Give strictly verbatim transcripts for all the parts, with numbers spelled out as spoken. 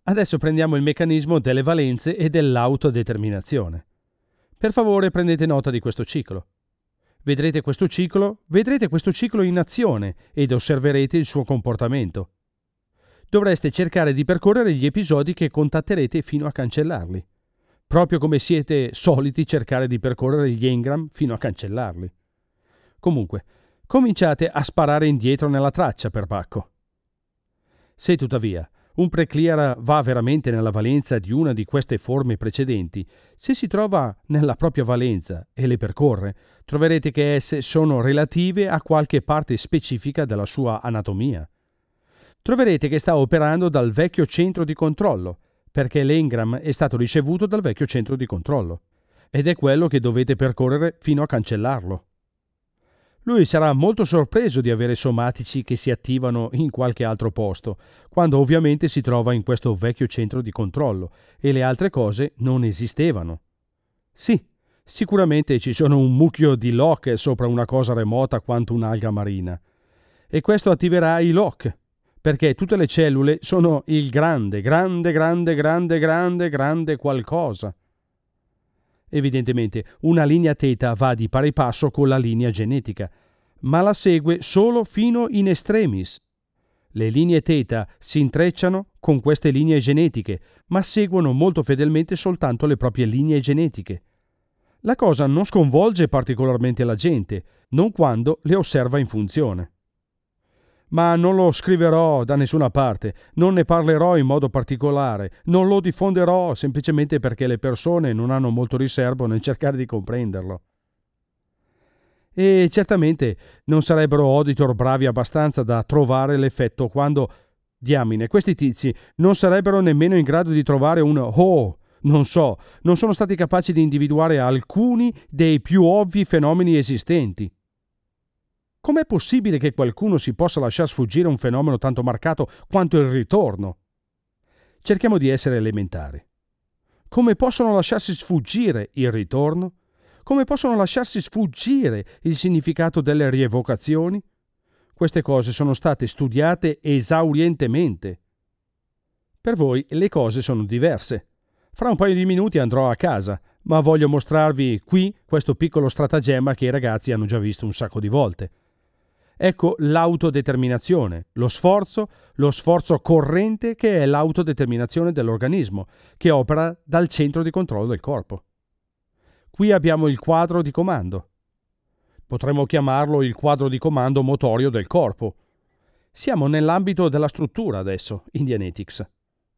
Adesso prendiamo il meccanismo delle valenze e dell'autodeterminazione. Per favore prendete nota di questo ciclo. Vedrete questo ciclo, vedrete questo ciclo in azione ed osserverete il suo comportamento. Dovreste cercare di percorrere gli episodi che contatterete fino a cancellarli, proprio come siete soliti cercare di percorrere gli engram fino a cancellarli. Comunque, cominciate a sparare indietro nella traccia, perbacco. Se tuttavia un preclear va veramente nella valenza di una di queste forme precedenti, se si trova nella propria valenza e le percorre, troverete che esse sono relative a qualche parte specifica della sua anatomia. Troverete che sta operando dal vecchio centro di controllo, perché l'engram è stato ricevuto dal vecchio centro di controllo, ed è quello che dovete percorrere fino a cancellarlo. Lui sarà molto sorpreso di avere somatici che si attivano in qualche altro posto, quando ovviamente si trova in questo vecchio centro di controllo e le altre cose non esistevano. Sì, sicuramente ci sono un mucchio di lock sopra una cosa remota quanto un'alga marina. E questo attiverà i lock, perché tutte le cellule sono il grande, grande, grande, grande, grande, grande qualcosa. Evidentemente una linea θ va di pari passo con la linea genetica, ma la segue solo fino in extremis. Le linee θ si intrecciano con queste linee genetiche, ma seguono molto fedelmente soltanto le proprie linee genetiche. La cosa non sconvolge particolarmente la gente, non quando le osserva in funzione. Ma non lo scriverò da nessuna parte, non ne parlerò in modo particolare, non lo diffonderò semplicemente perché le persone non hanno molto riservo nel cercare di comprenderlo. E certamente non sarebbero auditor bravi abbastanza da trovare l'effetto quando, diamine, questi tizi non sarebbero nemmeno in grado di trovare un «oh», non so, non sono stati capaci di individuare alcuni dei più ovvi fenomeni esistenti. Com'è possibile che qualcuno si possa lasciar sfuggire un fenomeno tanto marcato quanto il ritorno? Cerchiamo di essere elementari. Come possono lasciarsi sfuggire il ritorno? Come possono lasciarsi sfuggire il significato delle rievocazioni? Queste cose sono state studiate esaurientemente. Per voi le cose sono diverse. Fra un paio di minuti andrò a casa, ma voglio mostrarvi qui questo piccolo stratagemma che i ragazzi hanno già visto un sacco di volte. Ecco l'autodeterminazione, lo sforzo, lo sforzo corrente che è l'autodeterminazione dell'organismo, che opera dal centro di controllo del corpo. Qui abbiamo il quadro di comando. Potremmo chiamarlo il quadro di comando motorio del corpo. Siamo nell'ambito della struttura adesso, in Dianetics.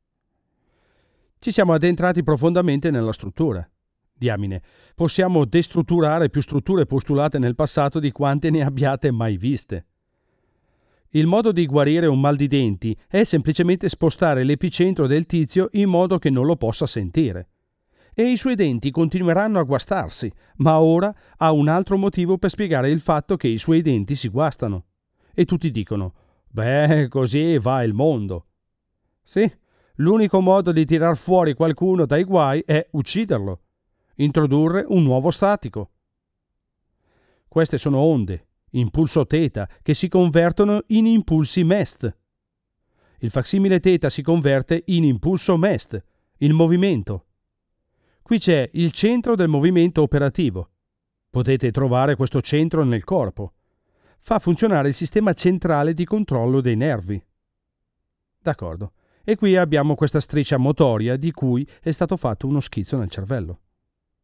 Ci siamo addentrati profondamente nella struttura. Diamine, possiamo destrutturare più strutture postulate nel passato di quante ne abbiate mai viste. Il modo di guarire un mal di denti è semplicemente spostare l'epicentro del tizio in modo che non lo possa sentire. E i suoi denti continueranno a guastarsi, ma ora ha un altro motivo per spiegare il fatto che i suoi denti si guastano. E tutti dicono, beh, così va il mondo. Sì, l'unico modo di tirar fuori qualcuno dai guai è ucciderlo. Introdurre un nuovo statico. Queste sono onde, impulso θ, che si convertono in impulsi M E S T. Il facsimile θ si converte in impulso M E S T, il movimento. Qui c'è il centro del movimento operativo. Potete trovare questo centro nel corpo. Fa funzionare il sistema centrale di controllo dei nervi. D'accordo. E qui abbiamo questa striscia motoria di cui è stato fatto uno schizzo nel cervello.